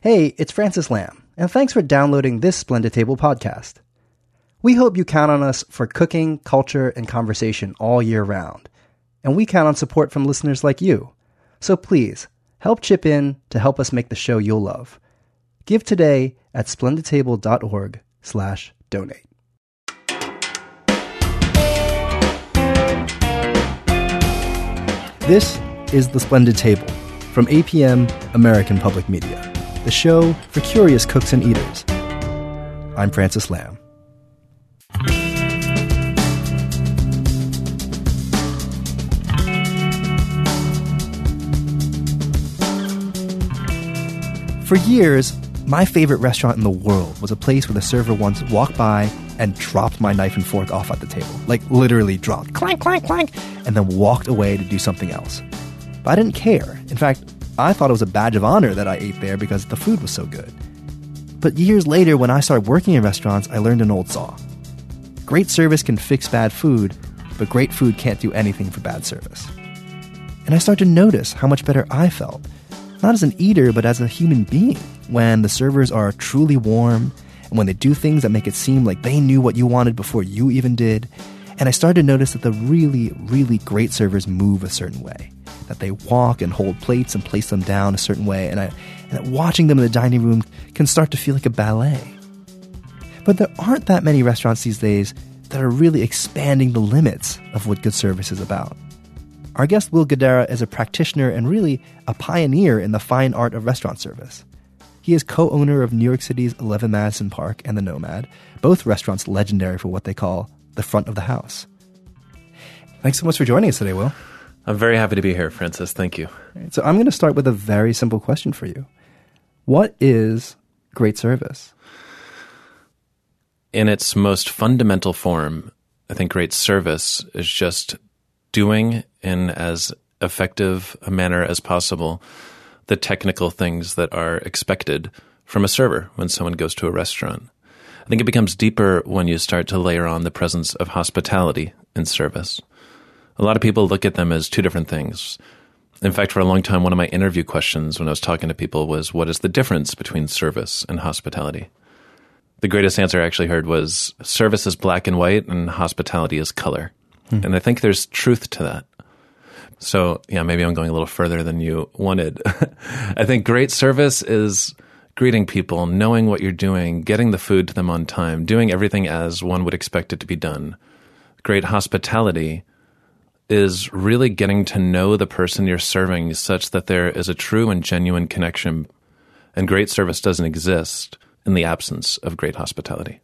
Hey, it's Francis Lam, and thanks for downloading this Splendid Table podcast. We hope you count on us for cooking, culture, and conversation all year round. And we count on support from listeners like you. So please, help chip in to help us make the show you'll love. Give today at splendidtable.org/donate. This is The Splendid Table from APM American Public Media, the show for curious cooks and eaters. I'm Francis Lam. For years, my favorite restaurant in the world was a place where the server once walked by and dropped my knife and fork off at the table. Like, literally dropped. Clank, clank, clank. And then walked away to do something else. But I didn't care. In fact, I thought it was a badge of honor that I ate there because the food was so good. But years later, when I started working in restaurants, I learned an old saw. Great service can fix bad food, but great food can't do anything for bad service. And I started to notice how much better I felt, not as an eater, but as a human being, when the servers are truly warm, and when they do things that make it seem like they knew what you wanted before you even did. And I started to notice that the really, really great servers move a certain way, that they walk and hold plates and place them down a certain way, and that watching them in the dining room can start to feel like a ballet. But there aren't that many restaurants these days that are really expanding the limits of what good service is about. Our guest, Will Guidara, is a practitioner and really a pioneer in the fine art of restaurant service. He is co-owner of New York City's 11 Madison Park and the Nomad, both restaurants legendary for what they call the front of the house. Thanks so much for joining us today, Will. I'm very happy to be here, Francis. Thank you. So I'm going to start with a very simple question for you. What is great service? In its most fundamental form, I think great service is just doing in as effective a manner as possible the technical things that are expected from a server when someone goes to a restaurant. I think it becomes deeper when you start to layer on the presence of hospitality in service. A lot of people look at them as two different things. In fact, for a long time, one of my interview questions when I was talking to people was, what is the difference between service and hospitality? The greatest answer I actually heard was, service is black and white and hospitality is color. And I think there's truth to that. So, yeah, maybe I'm going a little further than you wanted. I think great service is greeting people, knowing what you're doing, getting the food to them on time, doing everything as one would expect it to be done. Great hospitality is really getting to know the person you're serving such that there is a true and genuine connection. And great service doesn't exist in the absence of great hospitality.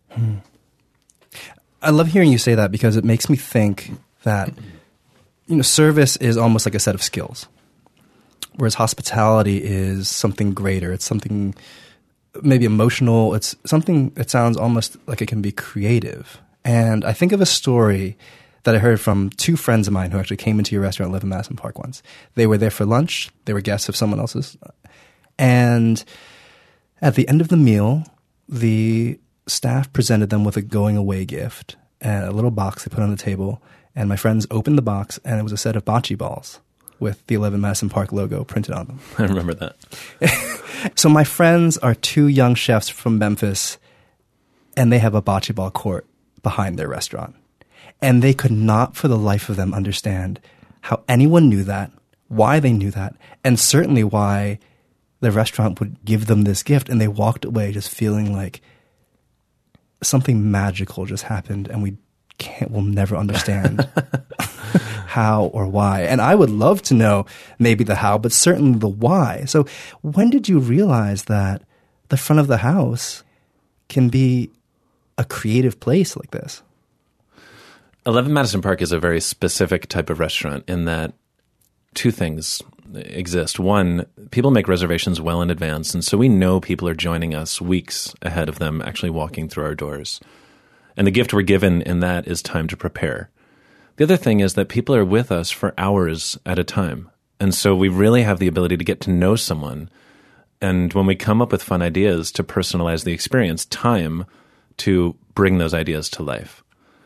I love hearing you say that because it makes me think that, service is almost like a set of skills, whereas hospitality is something greater. It's something maybe emotional. It's something that sounds almost like it can be creative. And I think of a story that I heard from two friends of mine who actually came into your restaurant, 11 Madison Park, once. They were there for lunch. They were guests of someone else's. And at the end of the meal, the staff presented them with a going-away gift and a little box they put on the table. And my friends opened the box, and it was a set of bocce balls with the 11 Madison Park logo printed on them. I remember that. So my friends are two young chefs from Memphis, and they have a bocce ball court behind their restaurant. And they could not for the life of them understand how anyone knew that, why they knew that, and certainly why the restaurant would give them this gift. And they walked away just feeling like something magical just happened, and we'll never understand how or why. And I would love to know maybe the how, but certainly the why. So when did you realize that the front of the house can be a creative place like this? 11 Madison Park is a very specific type of restaurant in that two things exist. One, people make reservations well in advance, and so we know people are joining us weeks ahead of them actually walking through our doors. And the gift we're given in that is time to prepare. The other thing is that people are with us for hours at a time. And so we really have the ability to get to know someone. And when we come up with fun ideas to personalize the experience, time to bring those ideas to life.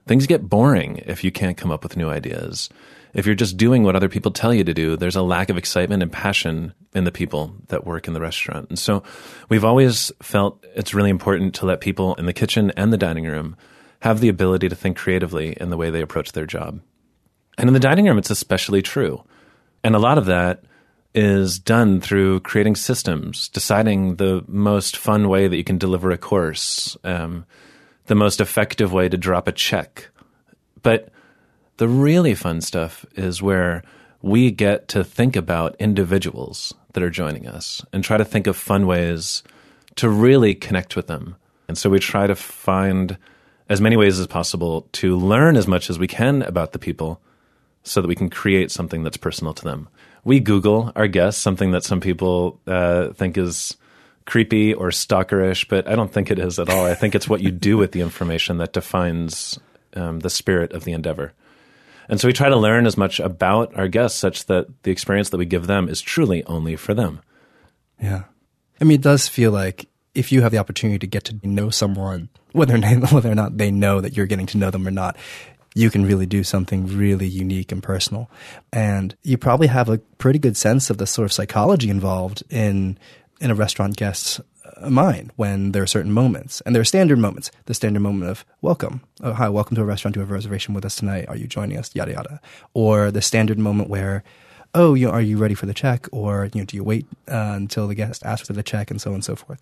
Things get boring if you can't come up with new ideas. If you're just doing what other people tell you to do, there's a lack of excitement and passion in the people that work in the restaurant. And so we've always felt it's really important to let people in the kitchen and the dining room have the ability to think creatively in the way they approach their job. And in the dining room, it's especially true. And a lot of that is done through creating systems, deciding the most fun way that you can deliver a course, the most effective way to drop a check. But the really fun stuff is where we get to think about individuals that are joining us and try to think of fun ways to really connect with them. And so we try to find as many ways as possible to learn as much as we can about the people so that we can create something that's personal to them. We Google our guests, something that some people think is creepy or stalkerish, but I don't think it is at all. I think it's what you do with the information that defines the spirit of the endeavor. And so we try to learn as much about our guests such that the experience that we give them is truly only for them. Yeah. I mean, it does feel like if you have the opportunity to get to know someone, whether or not they know that you're getting to know them or not, you can really do something really unique and personal. And you probably have a pretty good sense of the sort of psychology involved in a restaurant guest's mind when there are certain moments. And there are standard moments. The standard moment of welcome. Oh, hi, welcome to a restaurant. Do you have a reservation with us tonight? Are you joining us? Yada, yada. Or the standard moment where, oh, are you ready for the check? Or do you wait until the guest asks for the check, and so on and so forth.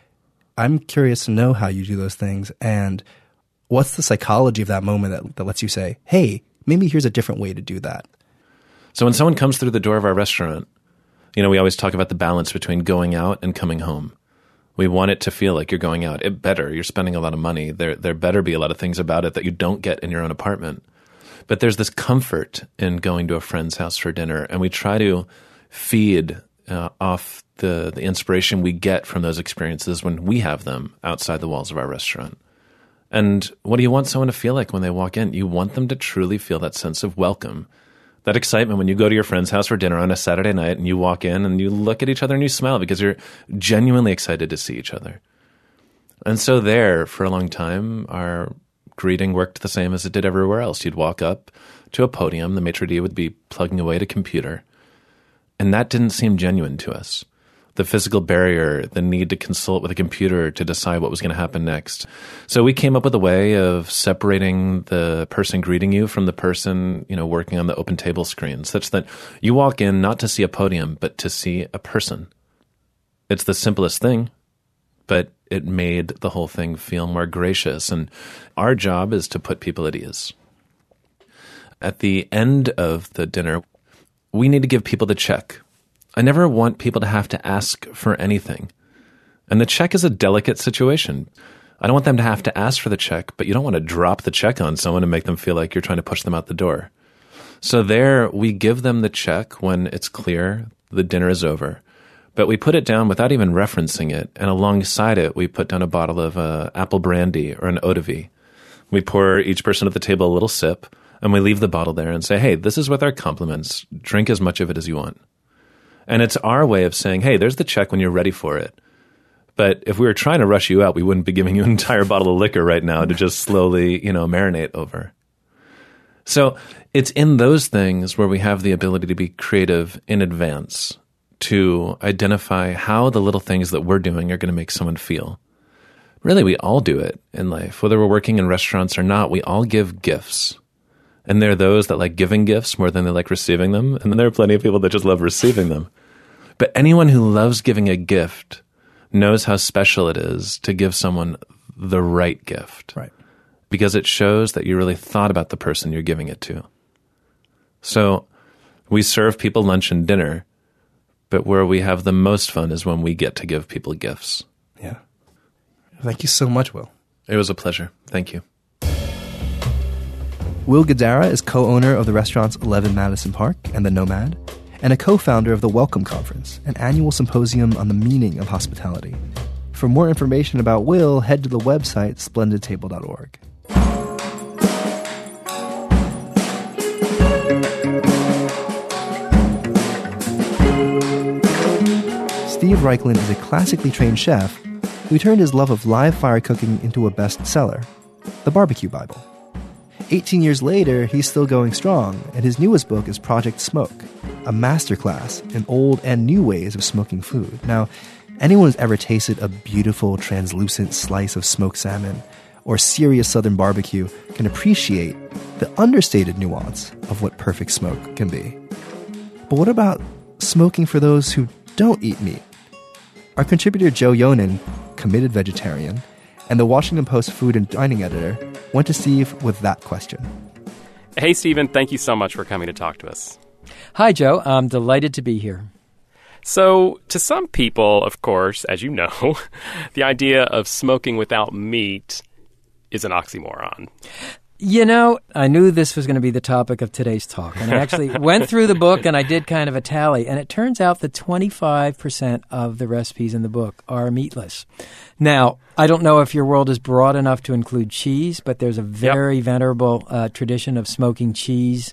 I'm curious to know how you do those things, and what's the psychology of that moment that lets you say, hey, maybe here's a different way to do that? So when someone comes through the door of our restaurant, we always talk about the balance between going out and coming home. We want it to feel like you're going out. You're spending a lot of money. There better be a lot of things about it that you don't get in your own apartment. But there's this comfort in going to a friend's house for dinner, and we try to feed off the inspiration we get from those experiences when we have them outside the walls of our restaurant. And what do you want someone to feel like when they walk in? You want them to truly feel that sense of welcome, that excitement when you go to your friend's house for dinner on a Saturday night and you walk in and you look at each other and you smile because you're genuinely excited to see each other. And so there, for a long time, our greeting worked the same as it did everywhere else. You'd walk up to a podium, the maitre d' would be plugging away at a computer, and that didn't seem genuine to us. The physical barrier, the need to consult with a computer to decide what was going to happen next. So we came up with a way of separating the person greeting you from the person, working on the open table screen, such that you walk in not to see a podium, but to see a person. It's the simplest thing, but it made the whole thing feel more gracious. And our job is to put people at ease. At the end of the dinner, we need to give people the check. I never want people to have to ask for anything. And the check is a delicate situation. I don't want them to have to ask for the check, but you don't want to drop the check on someone and make them feel like you're trying to push them out the door. So there, we give them the check when it's clear the dinner is over. But we put it down without even referencing it, and alongside it, we put down a bottle of apple brandy or an eau de vie. We pour each person at the table a little sip, and we leave the bottle there and say, hey, this is with our compliments. Drink as much of it as you want. And it's our way of saying, hey, there's the check when you're ready for it. But if we were trying to rush you out, we wouldn't be giving you an entire bottle of liquor right now to just slowly, marinate over. So it's in those things where we have the ability to be creative in advance, to identify how the little things that we're doing are going to make someone feel. Really, we all do it in life. Whether we're working in restaurants or not, we all give gifts. And there are those that like giving gifts more than they like receiving them. And then there are plenty of people that just love receiving them. But anyone who loves giving a gift knows how special it is to give someone the right gift. Right. Because it shows that you really thought about the person you're giving it to. So we serve people lunch and dinner, but where we have the most fun is when we get to give people gifts. Yeah. Thank you so much, Will. It was a pleasure. Thank you. Will Guidara is co-owner of the restaurants 11 Madison Park and The Nomad, and a co-founder of the Welcome Conference, an annual symposium on the meaning of hospitality. For more information about Will, head to the website splendidtable.org. Steve Reichlin is a classically trained chef who turned his love of live fire cooking into a bestseller, The Barbecue Bible. 18 years later, he's still going strong, and his newest book is Project Smoke, a masterclass in old and new ways of smoking food. Now, anyone who's ever tasted a beautiful, translucent slice of smoked salmon or serious southern barbecue can appreciate the understated nuance of what perfect smoke can be. But what about smoking for those who don't eat meat? Our contributor Joe Yonan, committed vegetarian, and the Washington Post food and dining editor, went to Steve with that question. Hey, Stephen, thank you so much for coming to talk to us. Hi, Joe. I'm delighted to be here. So, to some people, of course, as you know, the idea of smoking without meat is an oxymoron. You know, I knew this was going to be the topic of today's talk, and I actually went through the book and I did kind of a tally, and it turns out that 25% of the recipes in the book are meatless. Now, I don't know if your world is broad enough to include cheese, but there's a very venerable tradition of smoking cheese.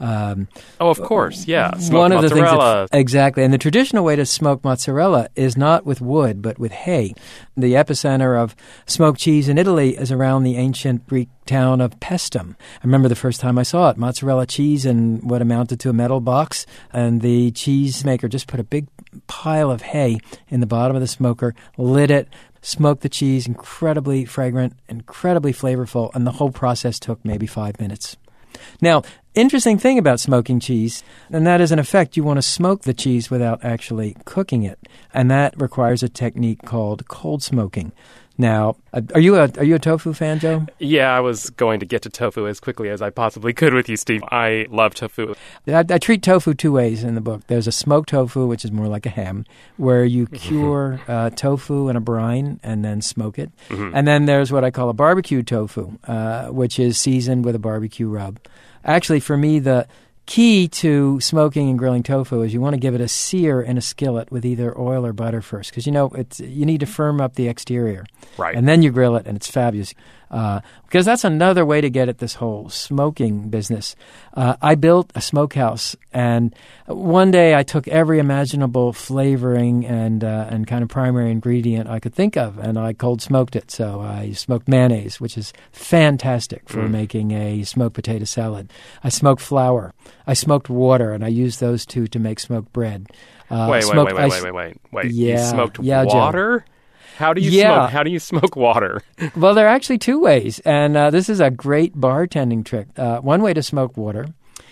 Of course, yeah. Smoked One of mozzarella. the things exactly. And the traditional way to smoke mozzarella is not with wood, but with hay. The epicenter of smoked cheese in Italy is around the ancient Greek town of Paestum. I remember the first time I saw it, mozzarella cheese in what amounted to a metal box, and the cheesemaker just put a big pile of hay in the bottom of the smoker, lit it, smoked the cheese, incredibly fragrant, incredibly flavorful, and the whole process took maybe 5 minutes. Now, interesting thing about smoking cheese, and that is, in effect, you want to smoke the cheese without actually cooking it, and that requires a technique called cold smoking. Now, are you a tofu fan, Joe? Yeah, I was going to get to tofu as quickly as I possibly could with you, Steve. I love tofu. I treat tofu two ways in the book. There's a smoked tofu, which is more like a ham, where you cure tofu in a brine and then smoke it. Mm-hmm. And then there's what I call a barbecue tofu, which is seasoned with a barbecue rub. Actually, for me, the key to smoking and grilling tofu is you want to give it a sear in a skillet with either oil or butter first, because you need to firm up the exterior, right? And then you grill it, and it's fabulous. Because that's another way to get at this whole smoking business. I built a smokehouse, and one day I took every imaginable flavoring and kind of primary ingredient I could think of, and I cold smoked it. So I smoked mayonnaise, which is fantastic for making a smoked potato salad. I smoked flour. I smoked water, and I used those two to make smoked bread. Wait. Yeah, you smoked yeah, water? Joe. How do you smoke water? Well, there are actually two ways, and this is a great bartending trick. One way to smoke water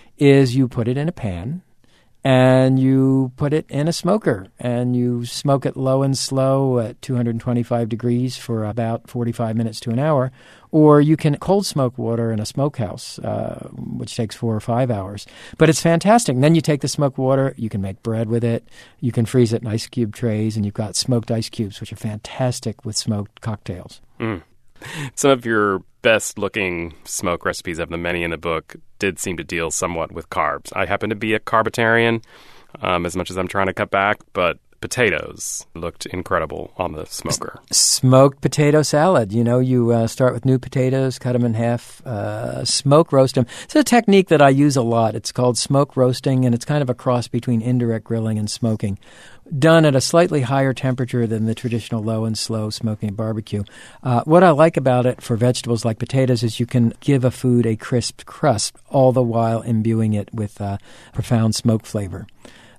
is you put it in a pan, and you put it in a smoker, and you smoke it low and slow at 225 degrees for about 45 minutes to an hour. Or you can cold smoke water in a smokehouse, which takes 4 or 5 hours. But it's fantastic. And then you take the smoked water, you can make bread with it, you can freeze it in ice cube trays, and you've got smoked ice cubes, which are fantastic with smoked cocktails. Some of your best-looking smoke recipes of the many in the book did seem to deal somewhat with carbs. I happen to be a carbitarian, as much as I'm trying to cut back, but potatoes looked incredible on the smoker. Smoked potato salad. You start with new potatoes, cut them in half, smoke roast them. It's a technique that I use a lot. It's called smoke roasting, and it's kind of a cross between indirect grilling and smoking, done at a slightly higher temperature than the traditional low and slow smoking barbecue. What I like about it for vegetables like potatoes is you can give a food a crisp crust, all the while imbuing it with profound smoke flavor.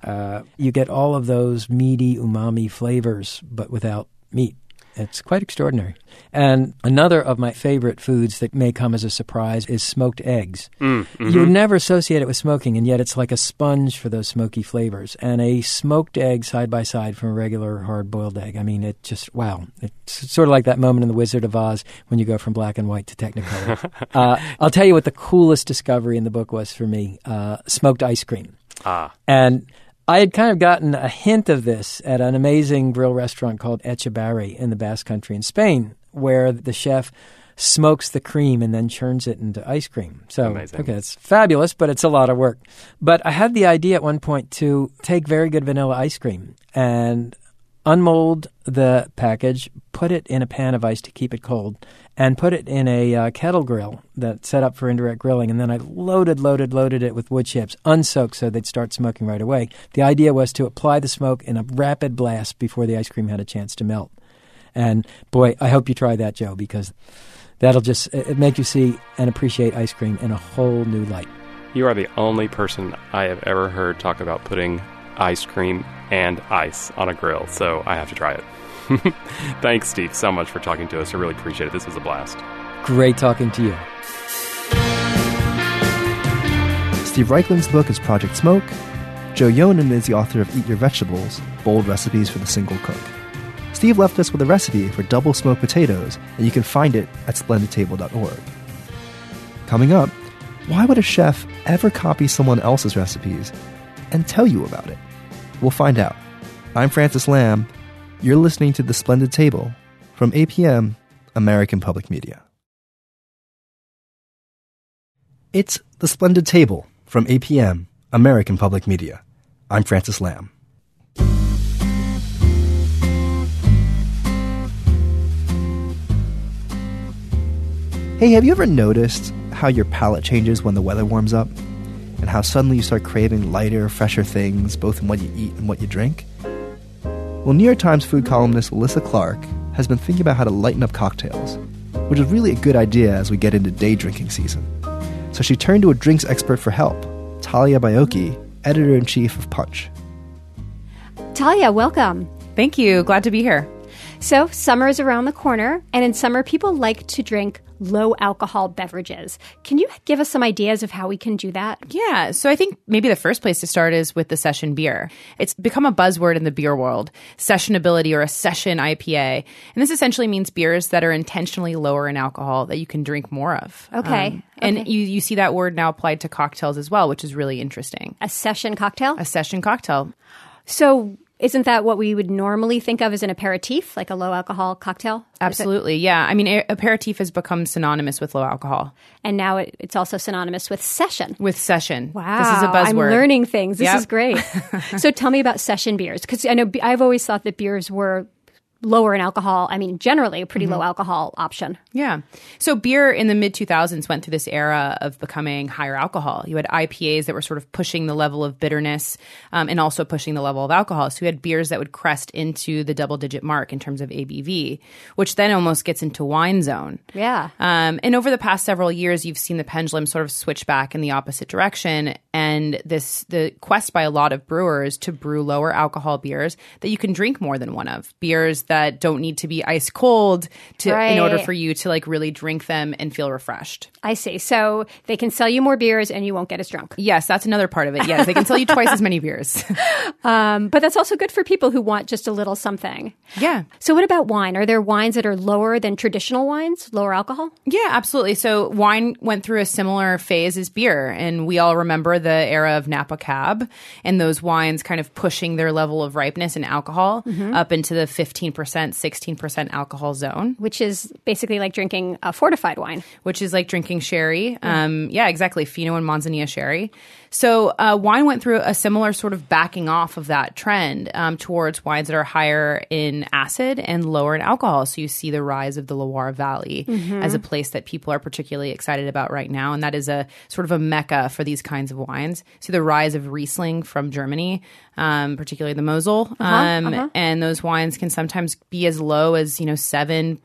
You get all of those meaty umami flavors, but without meat. It's quite extraordinary. And another of my favorite foods that may come as a surprise is smoked eggs. You would never associate it with smoking, and yet it's like a sponge for those smoky flavors. And a smoked egg side by side from a regular hard-boiled egg. I mean, it just, wow. It's sort of like that moment in The Wizard of Oz when you go from black and white to Technicolor. I'll tell you what the coolest discovery in the book was for me, smoked ice cream. And I had kind of gotten a hint of this at an amazing grill restaurant called Echevarri in the Basque Country in Spain, where the chef smokes the cream and then churns it into ice cream. So, amazing. Okay, it's fabulous, but it's a lot of work. But I had the idea at one point to take very good vanilla ice cream and unmold the package, put it in a pan of ice to keep it cold, and put it in a kettle grill that's set up for indirect grilling. And then I loaded it with wood chips, unsoaked so they'd start smoking right away. The idea was to apply the smoke in a rapid blast before the ice cream had a chance to melt. And boy, I hope you try that, Joe, because that'll just make you see and appreciate ice cream in a whole new light. You are the only person I have ever heard talk about putting ice cream and ice on a grill, so I have to try it. Thanks, Steve, so much for talking to us. I really appreciate it. This was a blast. Great talking to you. Steve Reichlin's book is Project Smoke. Joe Yonan is the author of Eat Your Vegetables, Bold Recipes for the Single Cook. Steve left us with a recipe for double smoked potatoes, and you can find it at splendidtable.org. Coming up, why would a chef ever copy someone else's recipes and tell you about it? We'll find out. I'm Francis Lamb. You're listening to The Splendid Table from APM, American Public Media. It's The Splendid Table from APM, American Public Media. I'm Francis Lamb. Hey, have you ever noticed how your palate changes when the weather warms up? And how suddenly you start craving lighter, fresher things, both in what you eat and what you drink? Well, New York Times food columnist Alyssa Clark has been thinking about how to lighten up cocktails, which is really a good idea as we get into day drinking season. So she turned to a drinks expert for help, Talia Baiocchi, editor-in-chief of Punch. Talia, welcome. Thank you. Glad to be here. So, summer is around the corner, and in summer, people like to drink low-alcohol beverages. Can you give us some ideas of how we can do that? Yeah. So I think maybe the first place to start is with the session beer. It's become a buzzword in the beer world, sessionability or a session IPA. And this essentially means beers that are intentionally lower in alcohol that you can drink more of. Okay. And you see that word now applied to cocktails as well, which is really interesting. A session cocktail? A session cocktail. So isn't that what we would normally think of as an aperitif, like a low-alcohol cocktail? Absolutely, yeah. I mean, aperitif has become synonymous with low alcohol. And now it's also synonymous with session. With session. Wow. This is a buzzword. I'm learning things. This Yep. is great. So tell me about session beers, because I know I've always thought that beers were lower in alcohol. I mean, generally a pretty low alcohol option. Yeah. So beer in the mid-2000s went through this era of becoming higher alcohol. You had IPAs that were sort of pushing the level of bitterness and also pushing the level of alcohol. So you had beers that would crest into the double-digit mark in terms of ABV, which then almost gets into wine zone. Yeah. And over the past several years, you've seen the pendulum sort of switch back in the opposite direction. And the quest by a lot of brewers to brew lower alcohol beers that you can drink more than one of. Beers that don't need to be ice cold in order for you to like really drink them and feel refreshed. I see. So they can sell you more beers and you won't get as drunk. Yes, that's another part of it. Yes, they can sell you twice as many beers. But that's also good for people who want just a little something. Yeah. So what about wine? Are there wines that are lower than traditional wines, lower alcohol? Yeah, absolutely. So wine went through a similar phase as beer, and we all remember the era of Napa Cab and those wines kind of pushing their level of ripeness and alcohol up into the 15%, 16% alcohol zone. Which is basically like drinking a fortified wine. Which is like drinking sherry. Yeah, exactly. Fino and Manzanilla sherry. So wine went through a similar sort of backing off of that trend towards wines that are higher in acid and lower in alcohol. So you see the rise of the Loire Valley as a place that people are particularly excited about right now. And that is a sort of a mecca for these kinds of wines. See the rise of Riesling from Germany, particularly the Mosel. And those wines can sometimes be as low as, 7-8%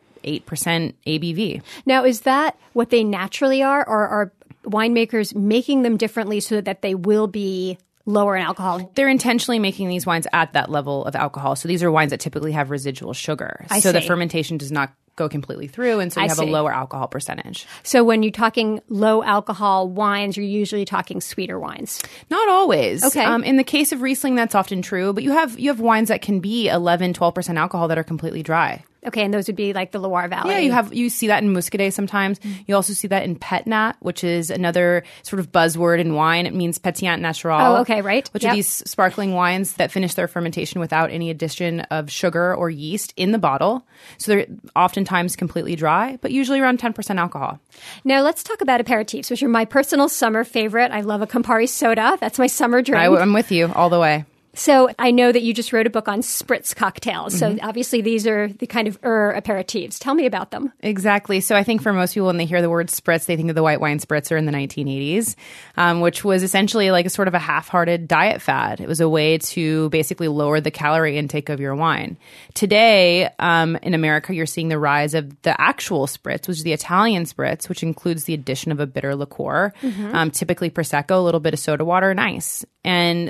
ABV. Now, is that what they naturally are, or are winemakers making them differently so that they will be lower in alcohol? They're intentionally making these wines at that level of alcohol. So these are wines that typically have residual sugar. I so the see. fermentation does not go completely through, and so you have a lower alcohol percentage. So when you're talking low alcohol wines, you're usually talking sweeter wines. Not always. Okay. In the case of Riesling, that's often true, but you have wines that can be 11, 12% alcohol that are completely dry. Okay, and those would be like the Loire Valley. Yeah, you see that in Muscadet sometimes. You also see that in Petnat, which is another sort of buzzword in wine. It means pétillant naturel. Oh, okay, right. Which are these sparkling wines that finish their fermentation without any addition of sugar or yeast in the bottle. So they're oftentimes completely dry, but usually around 10% alcohol. Now let's talk about aperitifs, which are my personal summer favorite. I love a Campari soda. That's my summer drink. I'm with you all the way. So I know that you just wrote a book on spritz cocktails. So obviously these are the kind of aperitifs. Tell me about them. Exactly. So I think for most people, when they hear the word spritz, they think of the white wine spritzer in the 1980s, which was essentially like a sort of a half-hearted diet fad. It was a way to basically lower the calorie intake of your wine. Today, in America, you're seeing the rise of the actual spritz, which is the Italian spritz, which includes the addition of a bitter liqueur, typically Prosecco, a little bit of soda water, and ice. And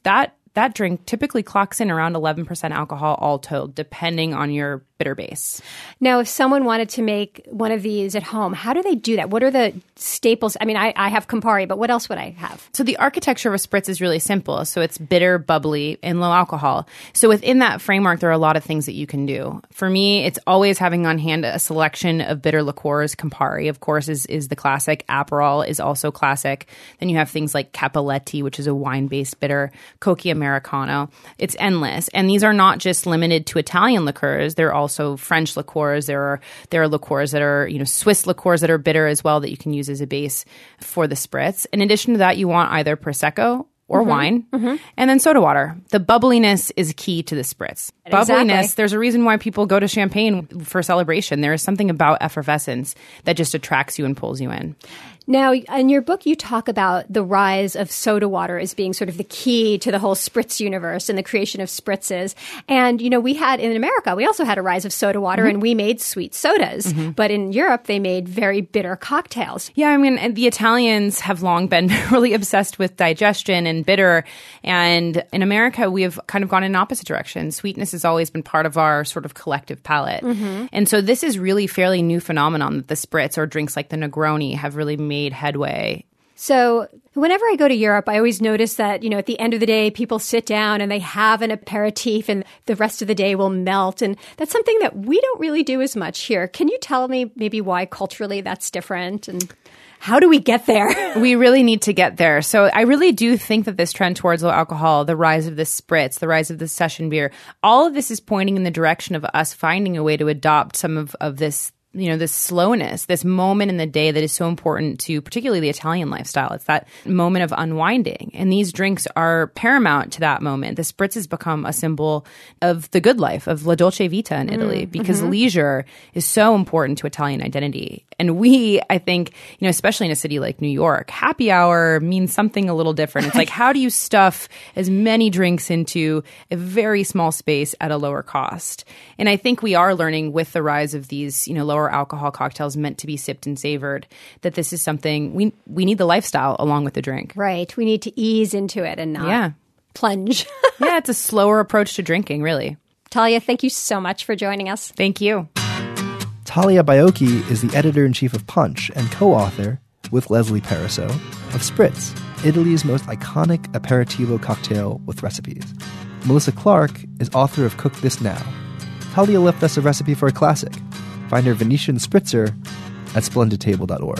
that drink typically clocks in around 11% alcohol all told, depending on your bitter base. Now, if someone wanted to make one of these at home, how do they do that? What are the staples? I mean, I have Campari, but what else would I have? So the architecture of a spritz is really simple. So it's bitter, bubbly, and low alcohol. So within that framework, there are a lot of things that you can do. For me, it's always having on hand a selection of bitter liqueurs. Campari, of course, is the classic. Aperol is also classic. Then you have things like Cappelletti, which is a wine-based bitter, Cocchi Americano. It's endless. And these are not just limited to Italian liqueurs. They're also French liqueurs. There are liqueurs that are, Swiss liqueurs that are bitter as well that you can use as a base for the spritz. In addition to that, you want either Prosecco or wine, and then soda water. The bubbliness is key to the spritz. Bubbliness, there's a reason why people go to Champagne for celebration. There is something about effervescence that just attracts you and pulls you in. Now, in your book, you talk about the rise of soda water as being sort of the key to the whole spritz universe and the creation of spritzes. And, we had in America, we also had a rise of soda water and we made sweet sodas. But in Europe, they made very bitter cocktails. Yeah, I mean, the Italians have long been really obsessed with digestion and bitter. And in America, we have kind of gone in an opposite direction. Sweetness has always been part of our sort of collective palate. And so this is really fairly new phenomenon that the spritz or drinks like the Negroni have really made headway. So whenever I go to Europe, I always notice that, at the end of the day, people sit down and they have an aperitif and the rest of the day will melt. And that's something that we don't really do as much here. Can you tell me maybe why culturally that's different and how do we get there? We really need to get there. So I really do think that this trend towards low alcohol, the rise of the spritz, the rise of the session beer, all of this is pointing in the direction of us finding a way to adopt some of this this slowness, this moment in the day that is so important to particularly the Italian lifestyle. It's that moment of unwinding. And these drinks are paramount to that moment. The spritz has become a symbol of the good life, of la dolce vita in Italy, because leisure is so important to Italian identity. And we, I think, especially in a city like New York, happy hour means something a little different. It's like, how do you stuff as many drinks into a very small space at a lower cost? And I think we are learning with the rise of these, lower alcohol cocktails meant to be sipped and savored, that this is something we need the lifestyle along with the drink. Right. We need to ease into it and not plunge. Yeah, it's a slower approach to drinking, really. Talia, thank you so much for joining us. Thank you. Talia Baiocchi is the editor-in-chief of Punch and co-author, with Leslie Pariseau, of Spritz, Italy's most iconic aperitivo cocktail with recipes. Melissa Clark is author of Cook This Now. Talia left us a recipe for a classic. Find her Venetian Spritzer at splendidtable.org.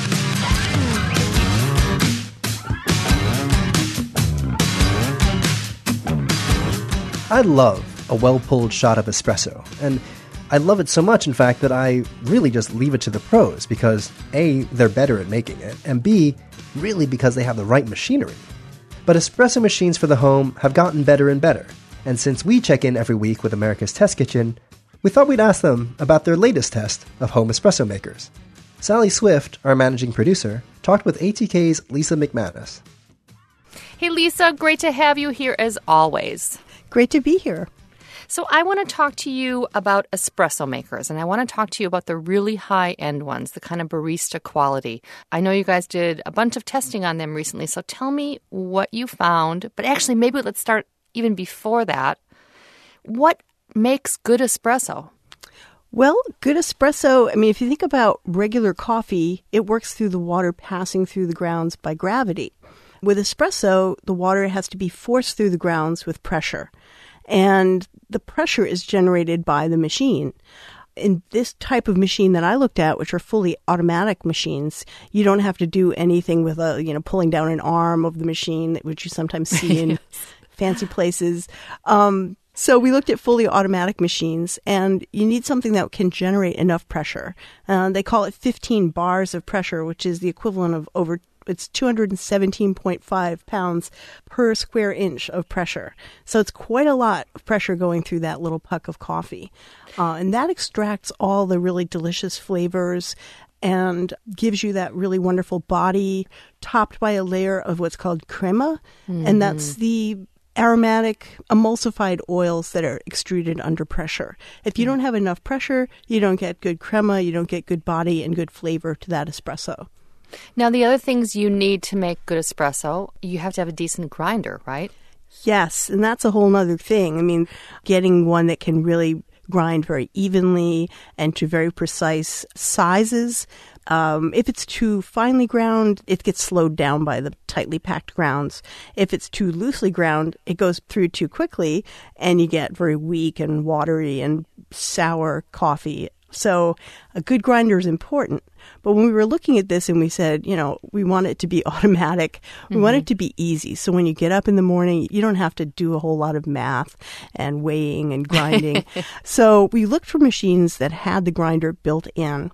I love a well-pulled shot of espresso, and I love it so much, in fact, that I really just leave it to the pros because A, they're better at making it, and B, really because they have the right machinery. But espresso machines for the home have gotten better and better, and since we check in every week with America's Test Kitchen, we thought we'd ask them about their latest test of home espresso makers. Sally Swift, our managing producer, talked with ATK's Lisa McManus. Hey, Lisa, great to have you here as always. Great to be here. So I want to talk to you about espresso makers, and I want to talk to you about the really high-end ones, the kind of barista quality. I know you guys did a bunch of testing on them recently, so tell me what you found. But actually, maybe let's start even before that. What makes good espresso? Well, good espresso, if you think about regular coffee, it works through the water passing through the grounds by gravity. With espresso, the water has to be forced through the grounds with pressure. And the pressure is generated by the machine. In this type of machine that I looked at, which are fully automatic machines, you don't have to do anything with pulling down an arm of the machine, which you sometimes see in fancy places. So we looked at fully automatic machines, and you need something that can generate enough pressure. They call it 15 bars of pressure, which is the equivalent of over It's 217.5 pounds per square inch of pressure. So it's quite a lot of pressure going through that little puck of coffee. And that extracts all the really delicious flavors and gives you that really wonderful body topped by a layer of what's called crema. And that's the aromatic emulsified oils that are extruded under pressure. If you don't have enough pressure, you don't get good crema, you don't get good body and good flavor to that espresso. Now, the other things you need to make good espresso, you have to have a decent grinder, right? Yes, and that's a whole nother thing. I mean, getting one that can really grind very evenly and to very precise sizes. If it's too finely ground, it gets slowed down by the tightly packed grounds. If it's too loosely ground, it goes through too quickly and you get very weak and watery and sour coffee. So a good grinder is important. But when we were looking at this and we said, we want it to be automatic, we want it to be easy. So when you get up in the morning, you don't have to do a whole lot of math and weighing and grinding. So we looked for machines that had the grinder built in.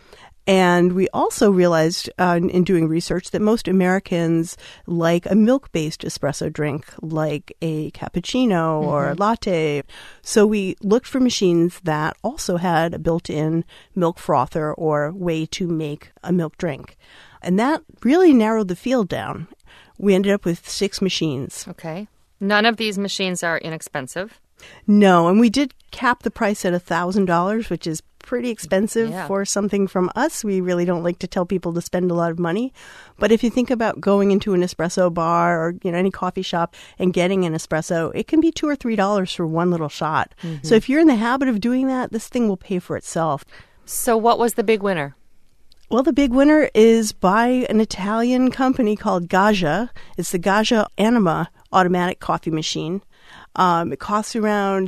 And we also realized in doing research that most Americans like a milk-based espresso drink, like a cappuccino or a latte. So we looked for machines that also had a built-in milk frother or way to make a milk drink. And that really narrowed the field down. We ended up with 6 machines. Okay. None of these machines are inexpensive. No, and we did cap the price at $1,000, which is pretty expensive for something from us. We really don't like to tell people to spend a lot of money. But if you think about going into an espresso bar or any coffee shop and getting an espresso, it can be $2 or $3 for one little shot. So if you're in the habit of doing that, this thing will pay for itself. So what was the big winner? Well, the big winner is by an Italian company called Gaggia. It's the Gaggia Anima automatic coffee machine. It costs around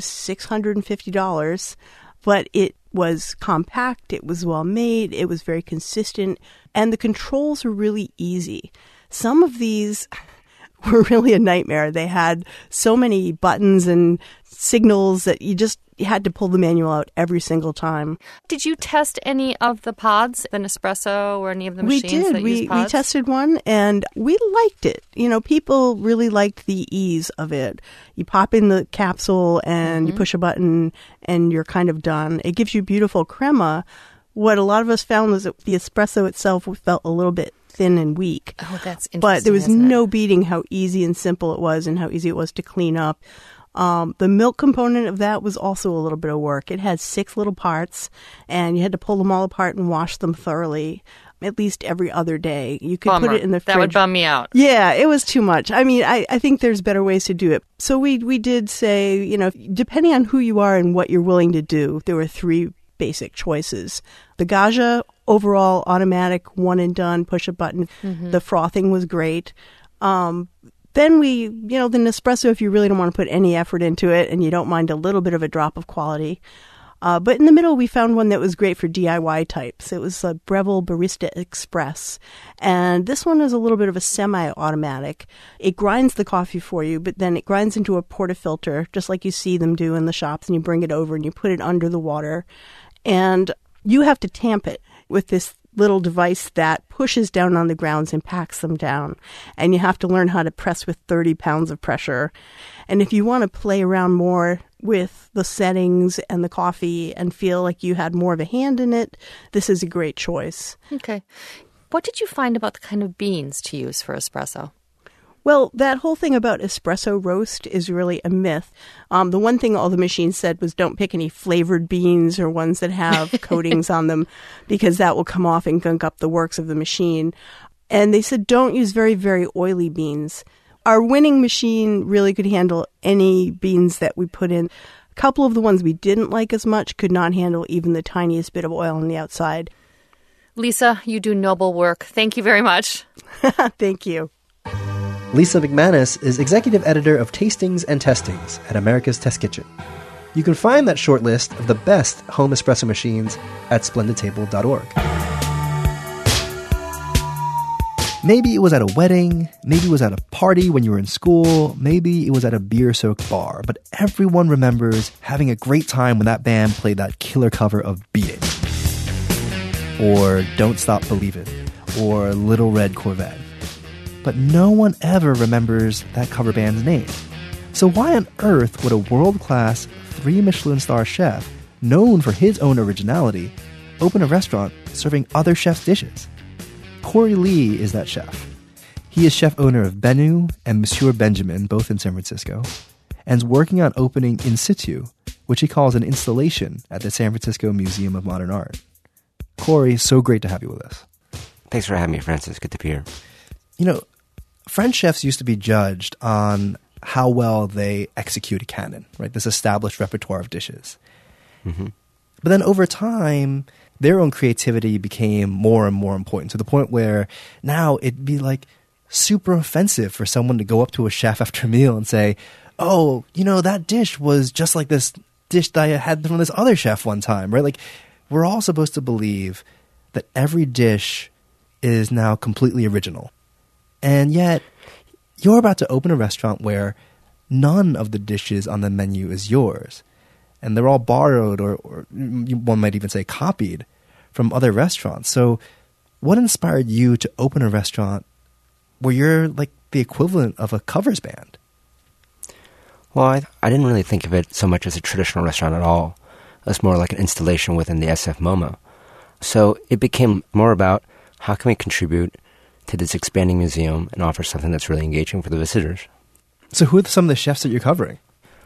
$650, but it was compact, it was well made, it was very consistent, and the controls were really easy. Some of these were really a nightmare. They had so many buttons and signals that you had to pull the manual out every single time. Did you test any of the pods, the Nespresso or any of the machines that use pods? We tested one and we liked it. People really liked the ease of it. You pop in the capsule and you push a button and you're kind of done. It gives you beautiful crema. What a lot of us found was that the espresso itself felt a little bit thin and weak. Oh, that's interesting. But there was no beating how easy and simple it was and how easy it was to clean up. The milk component of that was also a little bit of work. It had 6 little parts, and you had to pull them all apart and wash them thoroughly, at least every other day. You could put it in the fridge. That would bum me out. Yeah, it was too much. I mean, I think there's better ways to do it. So we did say, depending on who you are and what you're willing to do, there were 3 basic choices. The Gaggia overall automatic, one and done, push a button. The frothing was great. Then the Nespresso, if you really don't want to put any effort into it and you don't mind a little bit of a drop of quality. But in the middle, we found one that was great for DIY types. It was a Breville Barista Express. And this one is a little bit of a semi-automatic. It grinds the coffee for you, but then it grinds into a portafilter, just like you see them do in the shops, and you bring it over and you put it under the water. And you have to tamp it with this little device that pushes down on the grounds and packs them down. And you have to learn how to press with 30 pounds of pressure. And if you want to play around more with the settings and the coffee and feel like you had more of a hand in it, this is a great choice. Okay. What did you find about the kind of beans to use for espresso? Well, that whole thing about espresso roast is really a myth. The one thing all the machines said was don't pick any flavored beans or ones that have coatings on them because that will come off and gunk up the works of the machine. And they said don't use very, very oily beans. Our winning machine really could handle any beans that we put in. A couple of the ones we didn't like as much could not handle even the tiniest bit of oil on the outside. Lisa, you do noble work. Thank you very much. Thank you. Lisa McManus is executive editor of Tastings and Testings at America's Test Kitchen. You can find that short list of the best home espresso machines at splendidtable.org. Maybe it was at a wedding, maybe it was at a party when you were in school, maybe it was at a beer-soaked bar, but everyone remembers having a great time when that band played that killer cover of Beat It, or Don't Stop Believin', or Little Red Corvette. but no one ever remembers that cover band's name. So why on earth would a world-class 3 Michelin star chef, known for his own originality, open a restaurant serving other chefs' dishes? Corey Lee is that chef. He is chef owner of Benu and Monsieur Benjamin, both in San Francisco, and is working on opening In Situ, which he calls an installation at the San Francisco Museum of Modern Art. Corey, so great to have you with us. Thanks for having me, Francis. Good to be here. You know, French chefs used to be judged on how well they execute a canon, right? This established repertoire of dishes. Mm-hmm. But then over time, their own creativity became more and more important, to the point where now it'd be like super offensive for someone to go up to a chef after a meal and say, oh, you know, that dish was just like this dish that I had from this other chef one time, right? Like, we're all supposed to believe that every dish is now completely original. And yet, you're about to open a restaurant where none of the dishes on the menu is yours. And they're all borrowed, or one might even say copied, from other restaurants. So what inspired you to open a restaurant where you're like the equivalent of a covers band? Well, I didn't really think of it so much as a traditional restaurant at all. It was more like an installation within the SF MoMA. So it became more about how can we contribute to this expanding museum and offer something that's really engaging for the visitors. So who are some of the chefs that you're covering?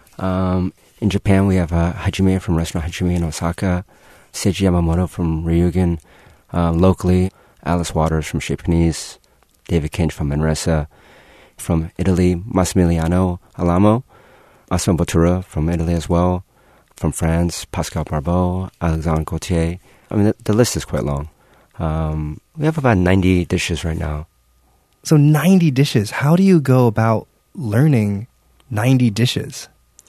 In Japan, we have Hajime from Restaurant Hajime in Osaka, Seiji Yamamoto from Ryugen. Locally, Alice Waters from Chez Panisse, David Kinch from Manresa. From Italy, Massimiliano Alamo, Asma Bottura from Italy as well. From France, Pascal Barbeau, Alexandre Gauthier. I mean, the list is quite long. We have about 90 dishes right now. So 90 dishes. How do you go about learning 90 dishes?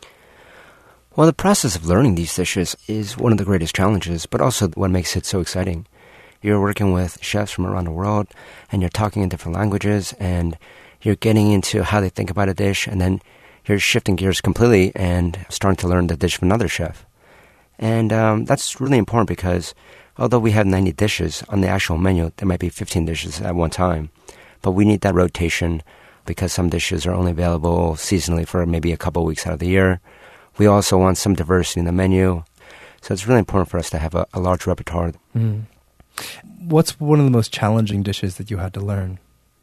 Well, the process of learning these dishes is one of the greatest challenges, but also what makes it so exciting. You're working with chefs from around the world, and you're talking in different languages, and you're getting into how they think about a dish, and then you're shifting gears completely and starting to learn the dish from another chef. And that's really important because although we have 90 dishes on the actual menu, there might be 15 dishes at one time. But we need that rotation because some dishes are only available seasonally for maybe a couple of weeks out of the year. We also want some diversity in the menu. So it's really important for us to have a large repertoire. Mm. What's one of the most challenging dishes that you had to learn?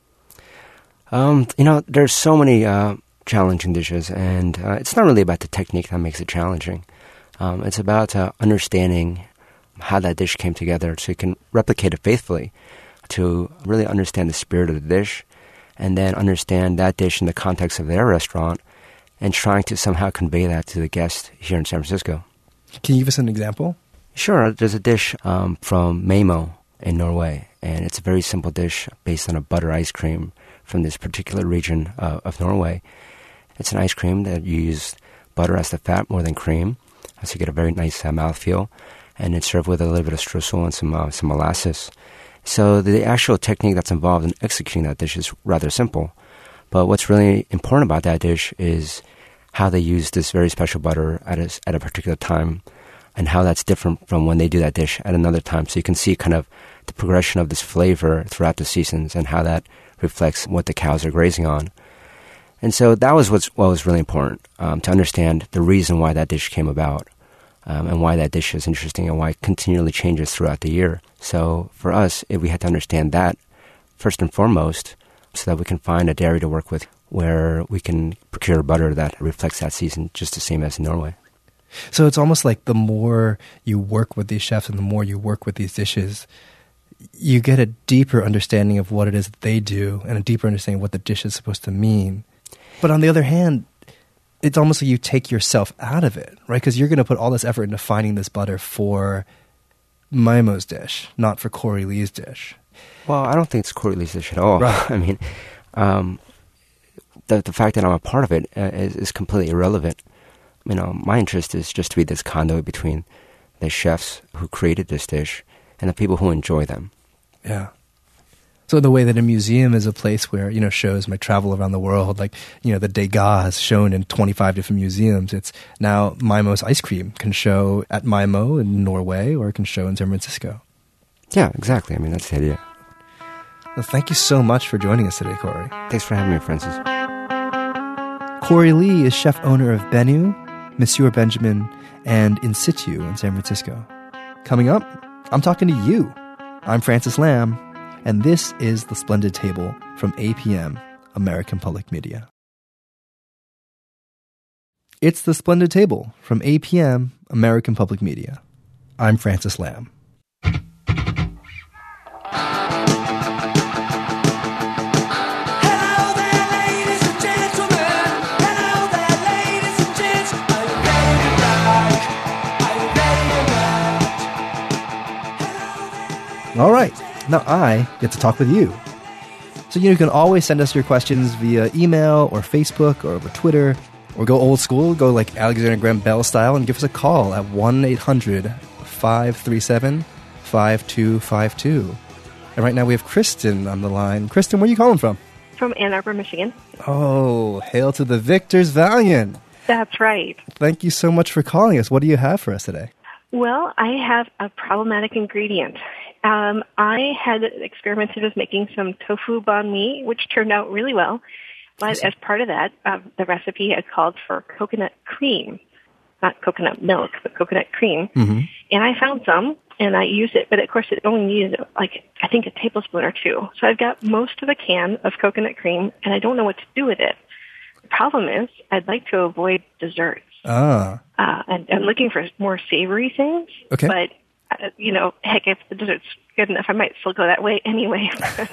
There's so many challenging dishes, and it's not really about the technique that makes it challenging. It's about understanding how that dish came together so you can replicate it faithfully, to really understand the spirit of the dish, and then understand that dish in the context of their restaurant, and trying to somehow convey that to the guest here in San Francisco. Can you give us an example? Sure. There's a dish from Maimo in Norway, and it's a very simple dish based on a butter ice cream from this particular region of Norway. It's an ice cream that you use butter as the fat more than cream, so you get a very nice mouthfeel, and it's served with a little bit of streusel and some molasses. So the actual technique that's involved in executing that dish is rather simple. But what's really important about that dish is how they use this very special butter at a particular time, and how that's different from when they do that dish at another time. So you can see kind of the progression of this flavor throughout the seasons and how that reflects what the cows are grazing on. And so that was what was really important, to understand the reason why that dish came about, and why that dish is interesting and why it continually changes throughout the year. So for us, we had to understand that first and foremost so that we can find a dairy to work with where we can procure butter that reflects that season just the same as in Norway. So it's almost like the more you work with these chefs and the more you work with these dishes, you get a deeper understanding of what it is that they do and a deeper understanding of what the dish is supposed to mean. But on the other hand, it's almost like you take yourself out of it, right? Because you're going to put all this effort into finding this butter for Maimo's dish, not for Corey Lee's dish. Well, I don't think it's Corey Lee's dish at all. Right. I mean, the fact that I'm a part of it is completely irrelevant. You know, my interest is just to be this conduit between the chefs who created this dish and the people who enjoy them. Yeah. So the way that a museum is a place where, shows might travel around the world, like, the Degas has shown in 25 different museums. It's now Maimo's ice cream can show at Maimo in Norway or it can show in San Francisco. Yeah, exactly. I mean, that's the idea. Well, thank you so much for joining us today, Corey. Thanks for having me, Francis. Corey Lee is chef owner of Benu, Monsieur Benjamin, and In Situ in San Francisco. Coming up, I'm talking to you. I'm Francis Lam, and this is The Splendid Table from APM, American Public Media. It's The Splendid Table from APM, American Public Media. I'm Francis Lam. All right, now I get to talk with you. So you can always send us your questions via email or Facebook or over Twitter, or go old school, go like Alexander Graham Bell style and give us a call at 1-800-537-5252. And right now we have Kristen on the line. Kristen, where are you calling from? From Ann Arbor, Michigan. Oh, hail to the victors valiant. That's right. Thank you so much for calling us. What do you have for us today? Well, I have a problematic ingredient. I had experimented with making some tofu banh mi, which turned out really well. But as part of that, the recipe had called for coconut cream. Not coconut milk, but coconut cream. Mm-hmm. And I found some, and I used it. But, of course, it only needed, I think a tablespoon or two. So I've got most of a can of coconut cream, and I don't know what to do with it. The problem is I'd like to avoid desserts. And I'm looking for more savory things. Okay. But, heck, if the dessert's good enough, I might still go that way anyway.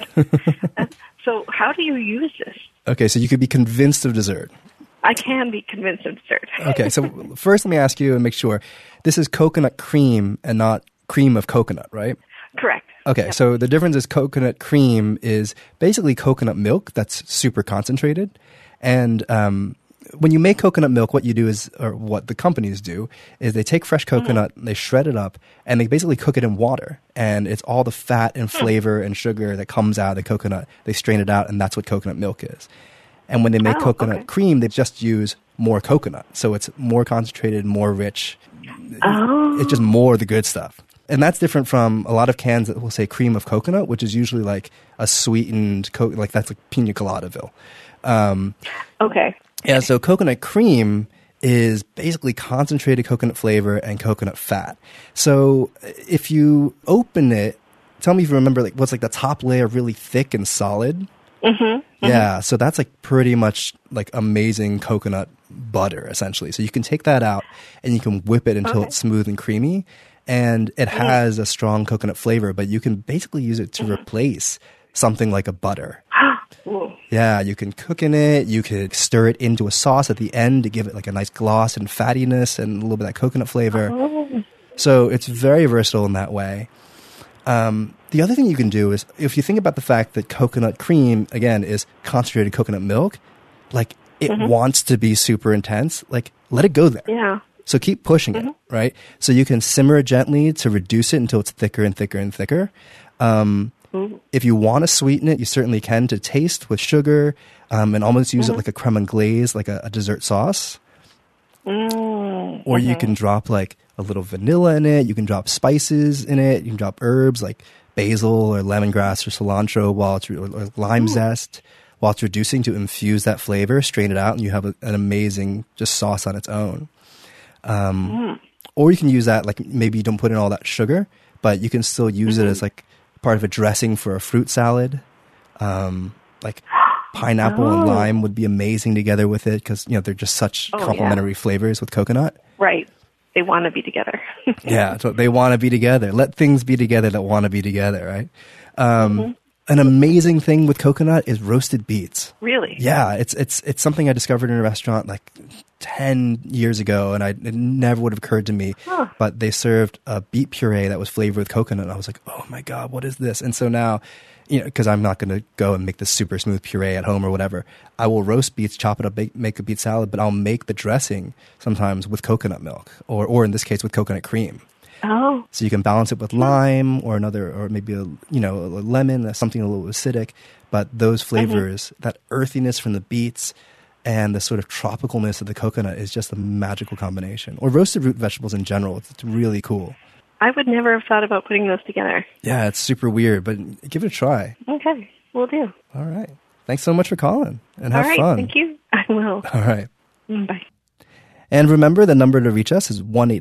So how do you use this? Okay, so you could be convinced of dessert. I can be convinced of dessert. Okay, so first let me ask you and make sure. This is coconut cream and not cream of coconut, right? Correct. Okay, yep. So the difference is coconut cream is basically coconut milk that's super concentrated. And when you make coconut milk, what you do is, or what the companies do, is they take fresh coconut, they shred it up, and they basically cook it in water. And it's all the fat and flavor and sugar that comes out of the coconut. They strain it out, and that's what coconut milk is. And when they make coconut cream, they just use more coconut. So it's more concentrated, more rich. Oh. It's just more of the good stuff. And that's different from a lot of cans that will say cream of coconut, which is usually like a sweetened, like that's like pina coladaville. Okay. Yeah, so coconut cream is basically concentrated coconut flavor and coconut fat. So if you open it, tell me if you remember, what's the top layer really thick and solid? Mm-hmm. Yeah, so that's pretty much amazing coconut butter, essentially. So you can take that out and you can whip it until it's smooth and creamy. And it has a strong coconut flavor, but you can basically use it to replace something like a butter. Yeah, you can cook in it. You could stir it into a sauce at the end to give it a nice gloss and fattiness and a little bit of that coconut flavor. Oh. So it's very versatile in that way. The other thing you can do is, if you think about the fact that coconut cream, again, is concentrated coconut milk, it wants to be super intense, let it go there. Yeah. So keep pushing it, right? So you can simmer it gently to reduce it until it's thicker and thicker and thicker. If you want to sweeten it, you certainly can to taste with sugar and almost use it like a creme anglaise, like a dessert sauce. Or you can drop a little vanilla in it. You can drop spices in it. You can drop herbs like basil or lemongrass or cilantro or lime zest while it's reducing to infuse that flavor, strain it out, and you have an amazing just sauce on its own. Or you can use that, maybe you don't put in all that sugar, but you can still use it as part of a dressing for a fruit salad. Pineapple and lime would be amazing together with it because, they're just such complementary flavors with coconut. Right. They want to be together. Yeah, so they want to be together. Let things be together that want to be together, right? An amazing thing with coconut is roasted beets. Really? Yeah, it's something I discovered in a restaurant 10 years ago, and it never would have occurred to me. Huh. But they served a beet puree that was flavored with coconut, and I was like, oh my God, what is this? And so now, because I'm not going to go and make this super smooth puree at home or whatever, I will roast beets, chop it up, make a beet salad, but I'll make the dressing sometimes with coconut milk, or in this case with coconut cream. Oh. So you can balance it with lime or maybe a lemon, something a little acidic. But those flavors, that earthiness from the beets and the sort of tropicalness of the coconut is just a magical combination. Or roasted root vegetables in general. It's really cool. I would never have thought about putting those together. Yeah, it's super weird, but give it a try. Okay. Will do. All right. Thanks so much for calling, and have All right, fun. thank you. I will. All right. Bye. And remember, the number to reach us is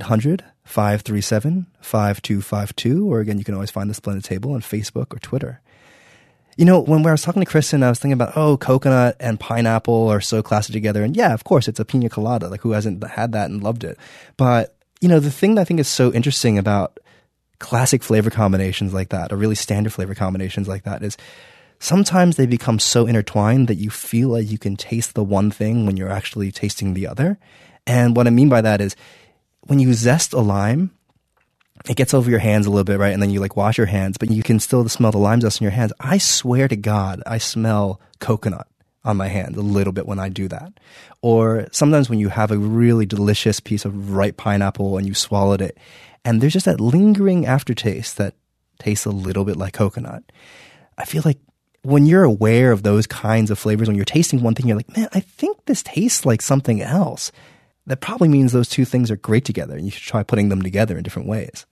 1-800-537-5252. Or again, you can always find the Splendid Table on Facebook or Twitter. You know, when I was talking to Kristen, I was thinking about, coconut and pineapple are so classic together. And yeah, of course, it's a pina colada. Like, who hasn't had that and loved it? But, you know, the thing that I think is so interesting about classic flavor combinations like that, or really standard flavor combinations like that, is sometimes they become so intertwined that you feel like you can taste the one thing when you're actually tasting the other. And what I mean by that is when you zest a lime, it gets over your hands a little bit, right? And then you like wash your hands, but you can still smell the lime zest in your hands. I swear to God, I smell coconut on my hands a little bit when I do that. Or sometimes when you have a really delicious piece of ripe pineapple and you swallowed it, and there's just that lingering aftertaste that tastes a little bit like coconut. I feel like when you're aware of those kinds of flavors, when you're tasting one thing, you're like, man, I think this tastes like something else. That probably means those two things are great together, and you should try putting them together in different ways.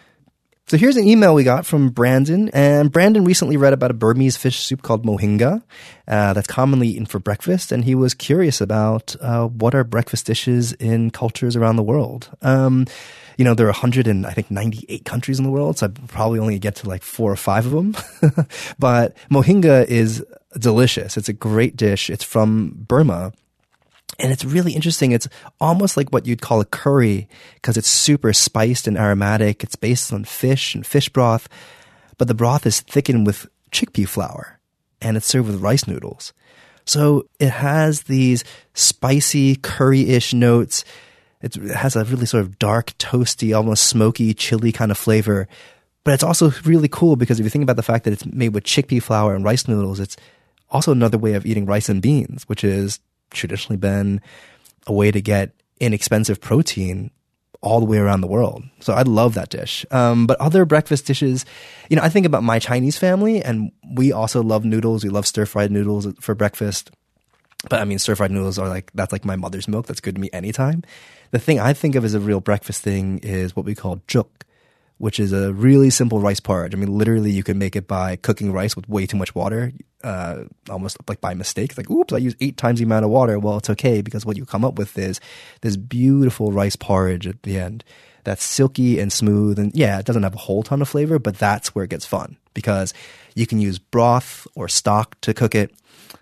So here's an email we got from Brandon, and Brandon recently read about a Burmese fish soup called mohinga that's commonly eaten for breakfast, and he was curious about what are breakfast dishes in cultures around the world. You know, there are 198 countries in the world, so I probably only get to like 4 or 5 of them. But mohinga is delicious. It's a great dish. It's from Burma. And it's really interesting. It's almost like what you'd call a curry because it's super spiced and aromatic. It's based on fish and fish broth, but the broth is thickened with chickpea flour and it's served with rice noodles. So it has these spicy curry-ish notes. It has a really sort of dark, toasty, almost smoky, chili kind of flavor. But it's also really cool because if you think about the fact that it's made with chickpea flour and rice noodles, it's also another way of eating rice and beans, which is traditionally been a way to get inexpensive protein all the way around the world. So I love that dish. But other breakfast dishes, you know, I think about my Chinese family and we also love noodles. We love stir-fried noodles for breakfast. But I mean, stir-fried noodles are like, that's like my mother's milk. That's good to me anytime. The thing I think of as a real breakfast thing is what we call juk, which is a really simple rice porridge. I mean, literally you can make it by cooking rice with way too much water, almost like by mistake. It's like, oops, I used 8 times the amount of water. Well, it's okay because what you come up with is this beautiful rice porridge at the end that's silky and smooth. And yeah, it doesn't have a whole ton of flavor, but that's where it gets fun because you can use broth or stock to cook it.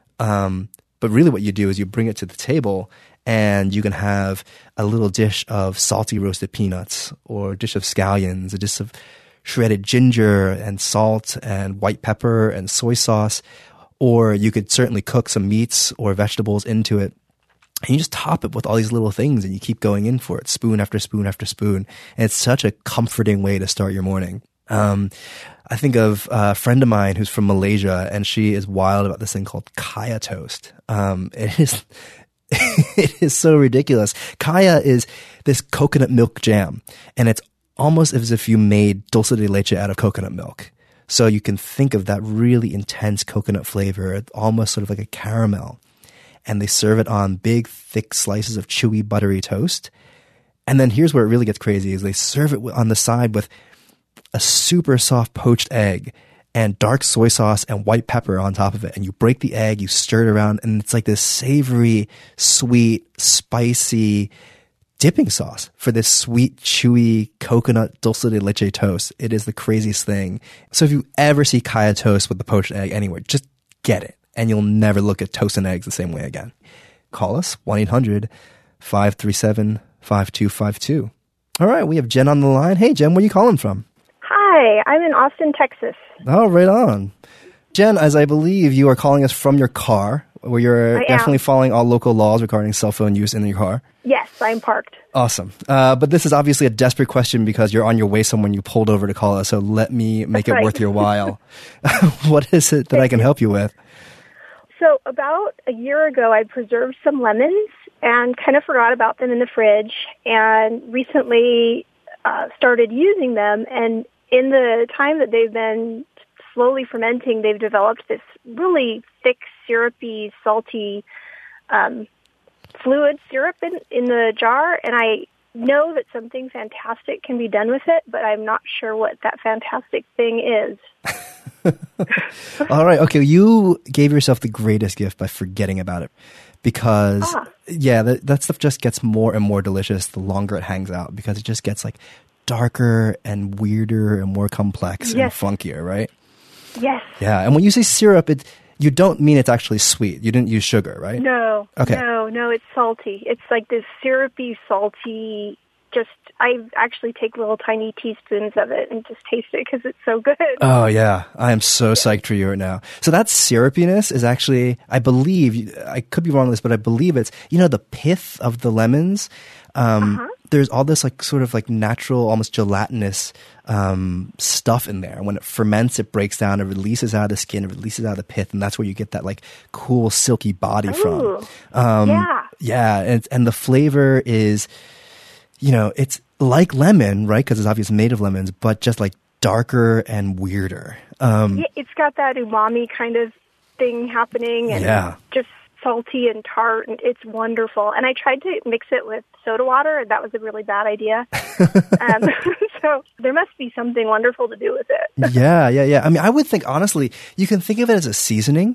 But really what you do is you bring it to the table and you can have a little dish of salty roasted peanuts or a dish of scallions, a dish of shredded ginger and salt and white pepper and soy sauce. Or you could certainly cook some meats or vegetables into it. And you just top it with all these little things and you keep going in for it, spoon after spoon after spoon. And it's such a comforting way to start your morning. I think of a friend of mine who's from Malaysia and she is wild about this thing called kaya toast. It is so ridiculous. Kaya is this coconut milk jam, and it's almost as if you made dulce de leche out of coconut milk. So you can think of that really intense coconut flavor, almost sort of like a caramel. And they serve it on big, thick slices of chewy, buttery toast. And then here's where it really gets crazy, is they serve it on the side with a super soft poached egg and dark soy sauce and white pepper on top of it. And you break the egg, you stir it around, and it's like this savory, sweet, spicy dipping sauce for this sweet, chewy coconut dulce de leche toast. It is the craziest thing. So if you ever see kaya toast with the poached egg anywhere, just get it. And you'll never look at toast and eggs the same way again. Call us, 1-800-537-5252. All right, we have Jen on the line. Hey, Jen, where are you calling from? Hi, I'm in Austin, Texas. Oh, right on. Jen, as I believe you are calling us from your car, where you're definitely following all local laws regarding cell phone use in your car. Yes, I'm parked. Awesome. But this is obviously a desperate question because you're on your way somewhere and you pulled over to call us, so let me make it worth your while. What is it that I can help you with? So about a year ago, I preserved some lemons and kind of forgot about them in the fridge and recently started using them. And in the time that they've been slowly fermenting, they've developed this really thick, syrupy, salty fluid syrup in the jar. And I know that something fantastic can be done with it, but I'm not sure what that fantastic thing is. All right. Okay. You gave yourself the greatest gift by forgetting about it because, that stuff just gets more and more delicious the longer it hangs out because it just gets like darker and weirder and more complex and funkier, right? Yes. Yeah. And when you say syrup, you don't mean it's actually sweet. You didn't use sugar, right? No. Okay. No, it's salty. It's like this syrupy, salty, I actually take little tiny teaspoons of it and just taste it because it's so good. Oh, yeah. I am so psyched for you right now. So that syrupiness is actually, I believe, I could be wrong on this, but I believe it's, the pith of the lemons. There's all this like sort of like natural, almost gelatinous stuff in there. When it ferments, it breaks down, it releases out of the skin, it releases out of the pith, and that's where you get that like cool silky body from. Yeah. And the flavor is, it's like lemon, right? Because it's obviously made of lemons, but just like darker and weirder. It's got that umami kind of thing happening and just salty and tart, and it's wonderful. And I tried to mix it with soda water, and that was a really bad idea. So there must be something wonderful to do with it. Yeah. I mean, I would think, honestly, you can think of it as a seasoning.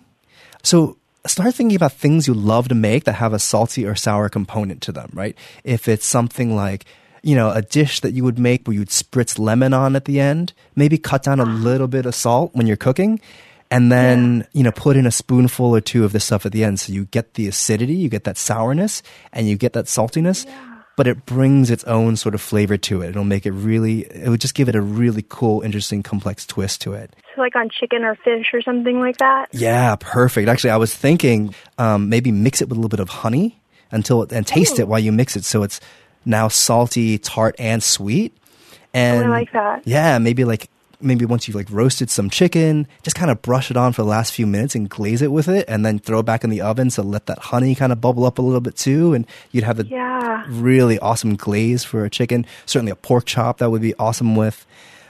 So start thinking about things you love to make that have a salty or sour component to them, right? If it's something like, a dish that you would make where you'd spritz lemon on at the end, maybe cut down a little bit of salt when you're cooking, and then, put in a spoonful or two of this stuff at the end. So you get the acidity, you get that sourness, and you get that saltiness, but it brings its own sort of flavor to it. It'll make it would just give it a really cool, interesting, complex twist to it. So like on chicken or fish or something like that? Yeah, perfect. Actually, I was thinking maybe mix it with a little bit of honey and taste it while you mix it. So it's now salty, tart, and sweet. And I like that. Yeah, maybe once you've like roasted some chicken, just kind of brush it on for the last few minutes and glaze it with it, and then throw it back in the oven. So let that honey kind of bubble up a little bit too, and you'd have the really awesome glaze for a chicken. Certainly a pork chop that would be awesome with.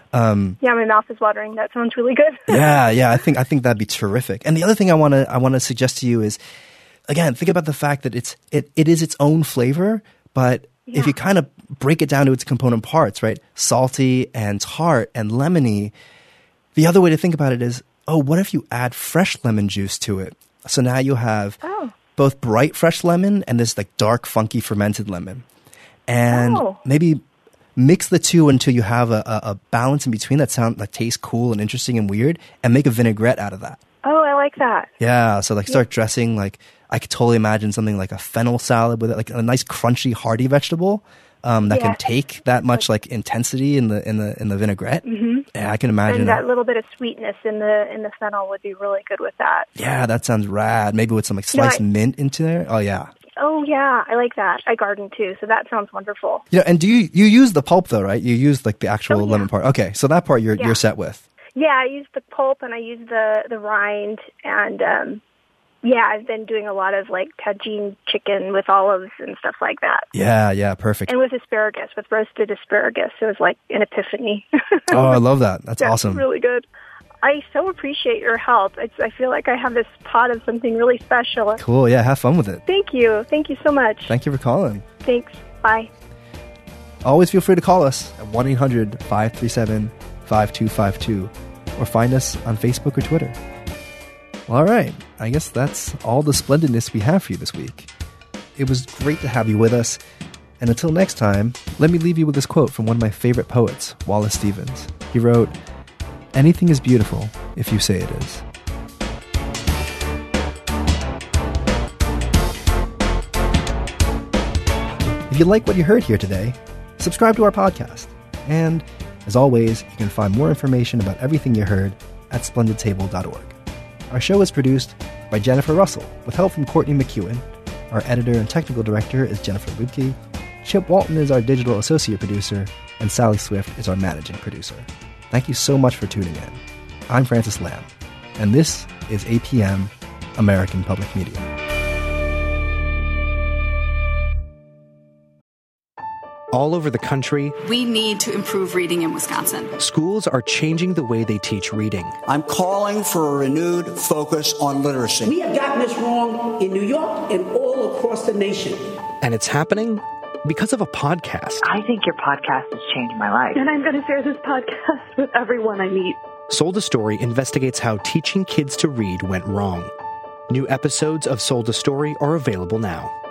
My mouth is watering. That sounds really good. Yeah. I think that'd be terrific. And the other thing I want to suggest to you is, again, think about the fact that it is its own flavor, but if you kind of break it down to its component parts, right? Salty and tart and lemony. The other way to think about it is, what if you add fresh lemon juice to it? So now you have both bright fresh lemon and this like dark, funky fermented lemon. And maybe mix the two until you have a balance in between that tastes cool and interesting and weird, and make a vinaigrette out of that. Oh, I like that. Yeah, so start dressing like, I could totally imagine something like a fennel salad with like a nice crunchy hearty vegetable that can take that much like intensity in the vinaigrette. Mm-hmm. Yeah, I can imagine and that little bit of sweetness in the fennel would be really good with that. Yeah, that sounds rad. Maybe with some like sliced mint into there. Oh yeah. Oh yeah, I like that. I garden too, so that sounds wonderful. And do you use the pulp though, right? You use like the actual lemon part. Okay, so that part you're set with. Yeah, I use the pulp and I use the rind, and I've been doing a lot of like tagine chicken with olives and stuff like that. Yeah, perfect. And with roasted asparagus. It was like an epiphany. Oh, I love that. That's awesome. Really good. I so appreciate your help. I feel like I have this pot of something really special. Cool, yeah, have fun with it. Thank you. Thank you so much. Thank you for calling. Thanks. Bye. Always feel free to call us at 1-800-537-5252 or find us on Facebook or Twitter. Well, all right, I guess that's all the splendidness we have for you this week. It was great to have you with us. And until next time, let me leave you with this quote from one of my favorite poets, Wallace Stevens. He wrote, "Anything is beautiful if you say it is." If you like what you heard here today, subscribe to our podcast. And as always, you can find more information about everything you heard at splendidtable.org. Our show is produced by Jennifer Russell with help from Courtney McEwen. Our editor and technical director is Jennifer Lubke. Chip Walton is our digital associate producer, and Sally Swift is our managing producer. Thank you so much for tuning in. I'm Francis Lamb, and this is APM, American Public Media. All over the country, we need to improve reading in Wisconsin. Schools are changing the way they teach reading. I'm calling for a renewed focus on literacy. We have gotten this wrong in New York and all across the nation. And it's happening because of a podcast. I think your podcast has changed my life. And I'm going to share this podcast with everyone I meet. Sold a Story investigates how teaching kids to read went wrong. New episodes of Sold a Story are available now.